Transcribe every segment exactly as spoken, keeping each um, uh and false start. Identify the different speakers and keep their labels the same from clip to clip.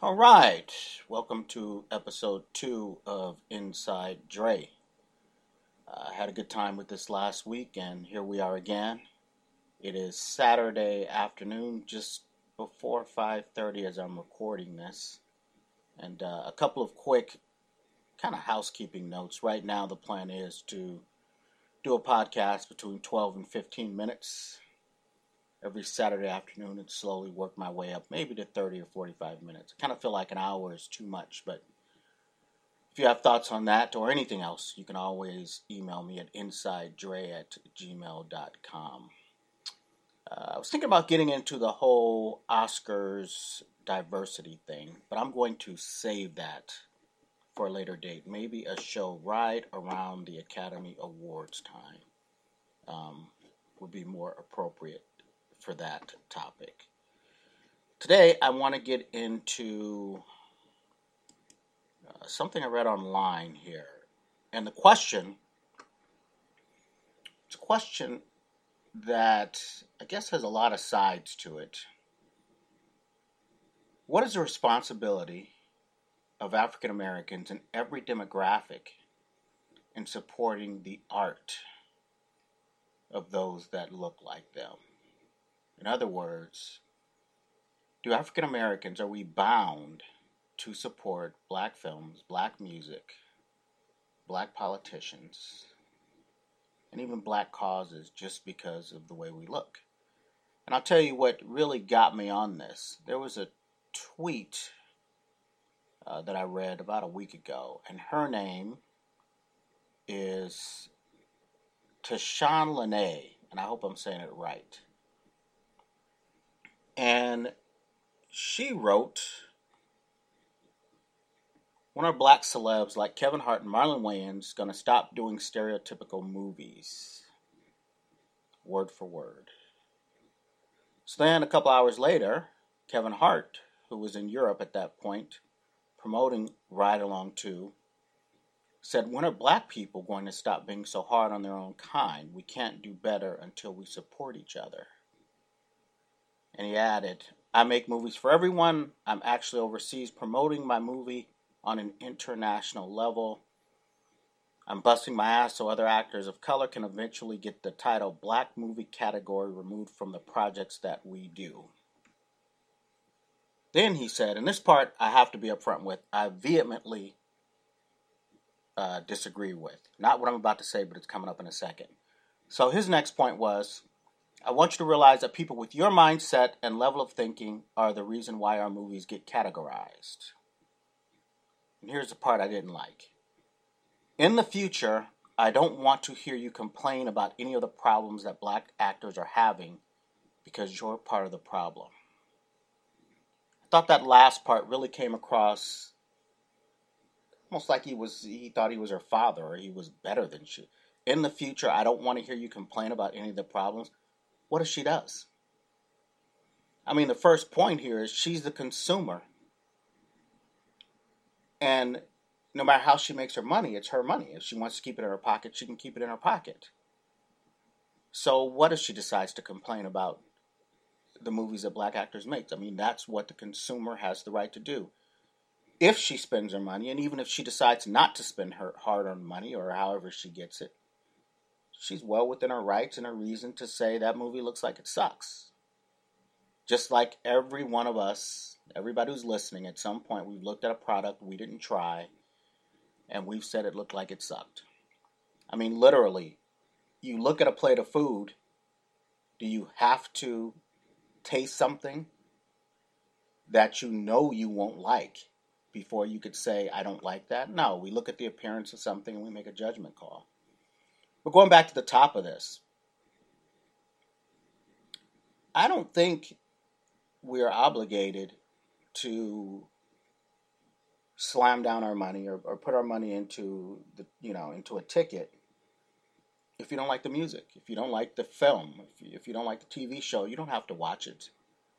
Speaker 1: All right, welcome to episode two of Inside Dre. I uh, had a good time with this last week, and here we are again. It is Saturday afternoon, just before five thirty as I'm recording this. And uh, a couple of quick kind of housekeeping notes. Right now, the plan is to do a podcast between twelve and fifteen minutes every Saturday afternoon and slowly work my way up maybe to thirty or forty-five minutes. I kind of feel like an hour is too much, but if you have thoughts on that or anything else, you can always email me at insidedre at gmail dot com. Uh, I was thinking about getting into the whole Oscars diversity thing, but I'm going to save that for a later date. Maybe a show right around the Academy Awards time um, would be more appropriate for that topic. Today, I want to get into uh, something I read online here. And the question, it's a question that I guess has a lot of sides to it. What is the responsibility of African Americans in every demographic in supporting the art of those that look like them? In other words, do African Americans, are we bound to support black films, black music, black politicians, and even black causes just because of the way we look? And I'll tell you what really got me on this. There was a tweet uh, that I read about a week ago, and her name is Tashawn Lene, and I hope I'm saying it right. And she wrote, when are black celebs like Kevin Hart and Marlon Wayans going to stop doing stereotypical movies? Word for word. So then a couple hours later, Kevin Hart, who was in Europe at that point, promoting Ride Along two, said, when are black people going to stop being so hard on their own kind? We can't do better until we support each other. And he added, I make movies for everyone. I'm actually overseas promoting my movie on an international level. I'm busting my ass so other actors of color can eventually get the title Black Movie category removed from the projects that we do. Then he said, and this part I have to be upfront with, I vehemently uh, disagree with. Not what I'm about to say, but it's coming up in a second. So his next point was, I want you to realize that people with your mindset and level of thinking are the reason why our movies get categorized. And here's the part I didn't like. In the future, I don't want to hear you complain about any of the problems that black actors are having because you're part of the problem. I thought that last part really came across almost like he was he thought he was her father or he was better than she. In the future, I don't want to hear you complain about any of the problems. What if she does? I mean, the first point here is she's the consumer. And no matter how she makes her money, it's her money. If she wants to keep it in her pocket, she can keep it in her pocket. So what if she decides to complain about the movies that black actors make? I mean, that's what the consumer has the right to do. If she spends her money, and even if she decides not to spend her hard-earned money or however she gets it, she's well within her rights and her reason to say that movie looks like it sucks. Just like every one of us, everybody who's listening, at some point we've looked at a product we didn't try and we've said it looked like it sucked. I mean, literally, you look at a plate of food, do you have to taste something that you know you won't like before you could say, I don't like that? No, we look at the appearance of something and we make a judgment call. But going back to the top of this, I don't think we are obligated to slam down our money or, or put our money into the you know into a ticket if you don't like the music, if you don't like the film, if you, if you don't like the T V show. You don't have to watch it.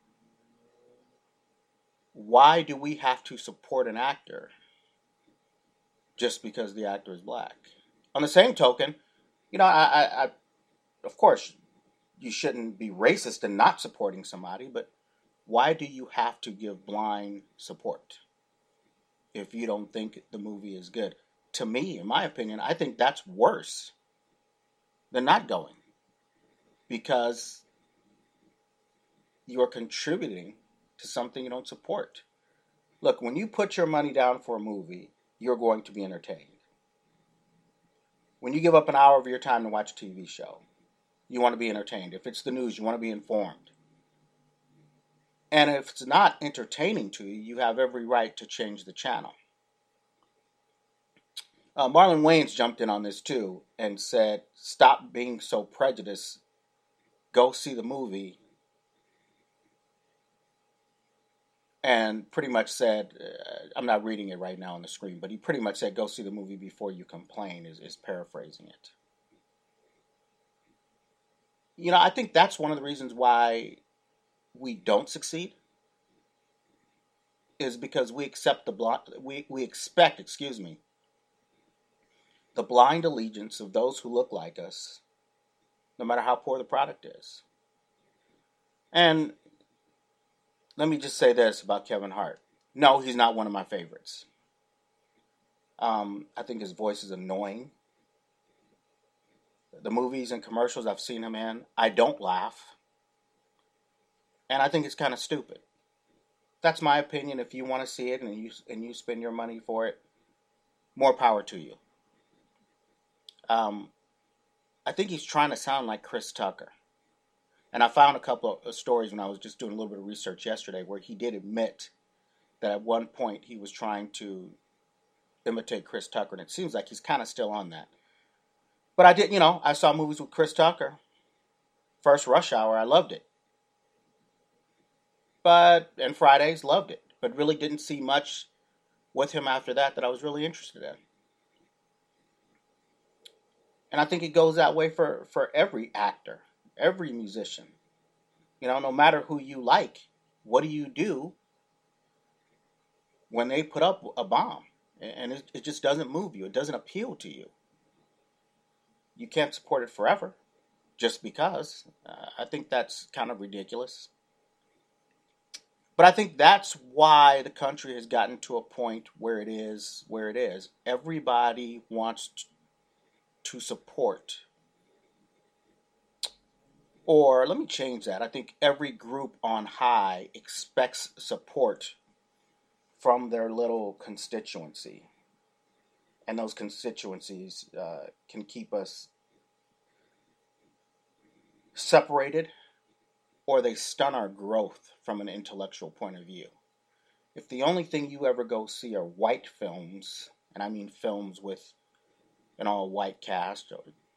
Speaker 1: Why do we have to support an actor just because the actor is black? On the same token, you know, I, I, I of course, you shouldn't be racist in not supporting somebody, but why do you have to give blind support if you don't think the movie is good? To me, in my opinion, I think that's worse than not going, because you're contributing to something you don't support. Look, when you put your money down for a movie, you're going to be entertained. When you give up an hour of your time to watch a T V show, you want to be entertained. If it's the news, you want to be informed. And if it's not entertaining to you, you have every right to change the channel. Uh, Marlon Wayans jumped in on this too and said, stop being so prejudiced. Go see the movie. And pretty much said, uh, I'm not reading it right now on the screen, but he pretty much said, go see the movie before you complain, is, is paraphrasing it. You know, I think that's one of the reasons why we don't succeed, is because we accept the blind, we, we expect, excuse me, the blind allegiance of those who look like us, no matter how poor the product is. And let me just say this about Kevin Hart. No, he's not one of my favorites. Um, I think his voice is annoying. The movies and commercials I've seen him in, I don't laugh. And I think it's kind of stupid. That's my opinion. If you want to see it and you and you spend your money for it, more power to you. Um, I think he's trying to sound like Chris Tucker. And I found a couple of stories when I was just doing a little bit of research yesterday where he did admit that at one point he was trying to imitate Chris Tucker. And it seems like he's kind of still on that. But I did, you know, I saw movies with Chris Tucker. First Rush Hour, I loved it. But, and Fridays, loved it. But really didn't see much with him after that that I was really interested in. And I think it goes that way for, for every actor, every musician. You know, no matter who you like, what do you do when they put up a bomb? And it, it just doesn't move you. It doesn't appeal to you. You can't support it forever just because. Uh, I think that's kind of ridiculous. But I think that's why the country has gotten to a point where it is where it is. Everybody wants to support. Or let me change that. I think every group on high expects support from their little constituency. And those constituencies uh, can keep us separated, or they stun our growth from an intellectual point of view. If the only thing you ever go see are white films, and I mean films with an all-white cast,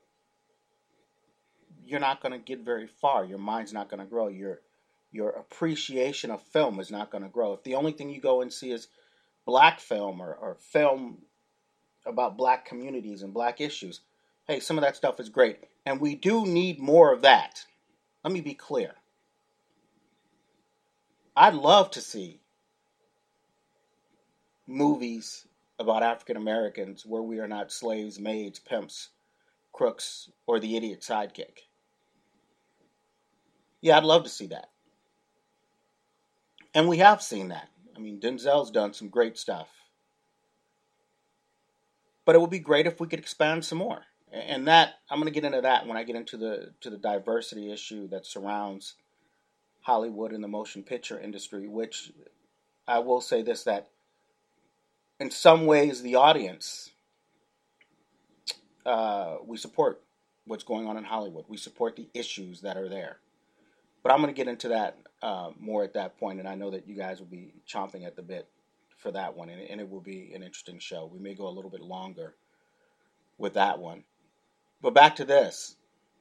Speaker 1: you're not going to get very far. Your mind's not going to grow. Your your appreciation of film is not going to grow. If the only thing you go and see is black film or, or film about black communities and black issues, hey, some of that stuff is great. And we do need more of that. Let me be clear. I'd love to see movies about African Americans where we are not slaves, maids, pimps, crooks, or the idiot sidekick. Yeah, I'd love to see that. And we have seen that. I mean, Denzel's done some great stuff. But it would be great if we could expand some more. And that, I'm going to get into that when I get into the to the diversity issue that surrounds Hollywood and the motion picture industry, which I will say this, that in some ways the audience, uh, we support what's going on in Hollywood. We support the issues that are there. But I'm going to get into that uh, more at that point, and I know that you guys will be chomping at the bit for that one, and, and it will be an interesting show. We may go a little bit longer with that one. But back to this.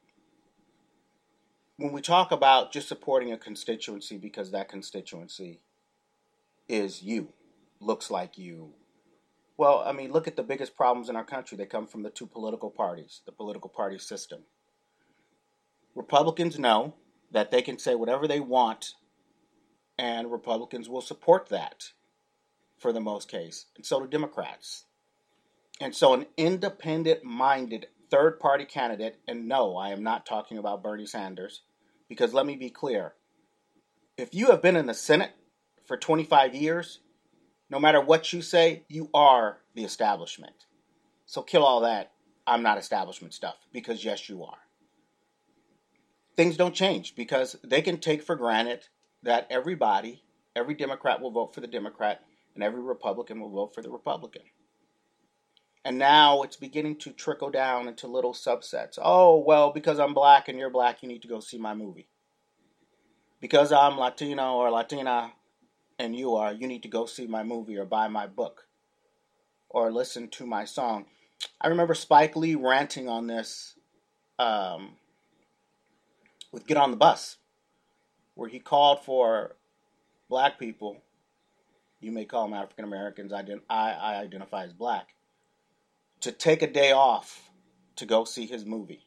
Speaker 1: When we talk about just supporting a constituency because that constituency is you, looks like you, well, I mean, look at the biggest problems in our country. They come from the two political parties, the political party system. Republicans know that they can say whatever they want, and Republicans will support that for the most case, and so do Democrats. And so an independent-minded third-party candidate, and no, I am not talking about Bernie Sanders, because let me be clear, if you have been in the Senate for twenty-five years, no matter what you say, you are the establishment. So kill all that "I'm not establishment" stuff, because yes, you are. Things don't change because they can take for granted that everybody, every Democrat will vote for the Democrat and every Republican will vote for the Republican. And now it's beginning to trickle down into little subsets. Oh, well, because I'm black and you're black, you need to go see my movie. Because I'm Latino or Latina and you are, you need to go see my movie or buy my book or listen to my song. I remember Spike Lee ranting on this um, with Get on the Bus, where he called for black people, you may call them African Americans, I, I identify as black, to take a day off to go see his movie.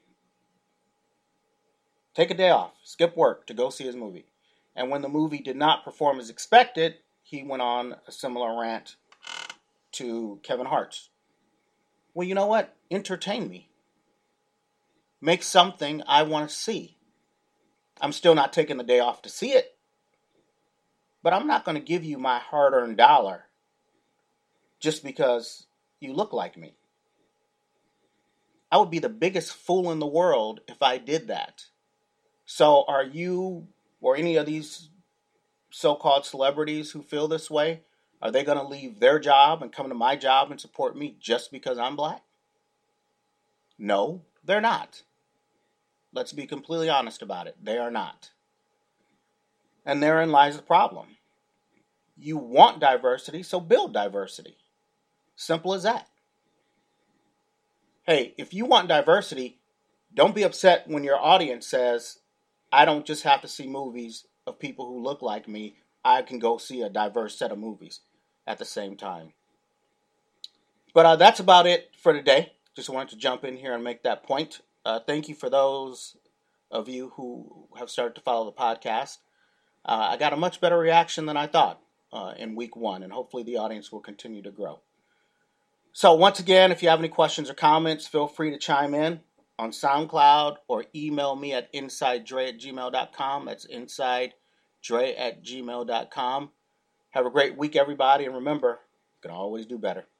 Speaker 1: Take a day off, skip work to go see his movie. And when the movie did not perform as expected, he went on a similar rant to Kevin Hart's. Well, you know what? Entertain me. Make something I want to see. I'm still not taking the day off to see it, but I'm not going to give you my hard-earned dollar just because you look like me. I would be the biggest fool in the world if I did that. So are you or any of these so-called celebrities who feel this way, are they going to leave their job and come to my job and support me just because I'm black? No, they're not. Let's be completely honest about it. They are not. And therein lies the problem. You want diversity, so build diversity. Simple as that. Hey, if you want diversity, don't be upset when your audience says, I don't just have to see movies of people who look like me. I can go see a diverse set of movies at the same time. But uh, that's about it for today. Just wanted to jump in here and make that point. Uh, thank you for those of you who have started to follow the podcast. Uh, I got a much better reaction than I thought uh, in week one, and hopefully the audience will continue to grow. So once again, if you have any questions or comments, feel free to chime in on SoundCloud or email me at insidedre at gmail dot com. That's insidedre at gmail dot com. Have a great week, everybody, and remember, you can always do better.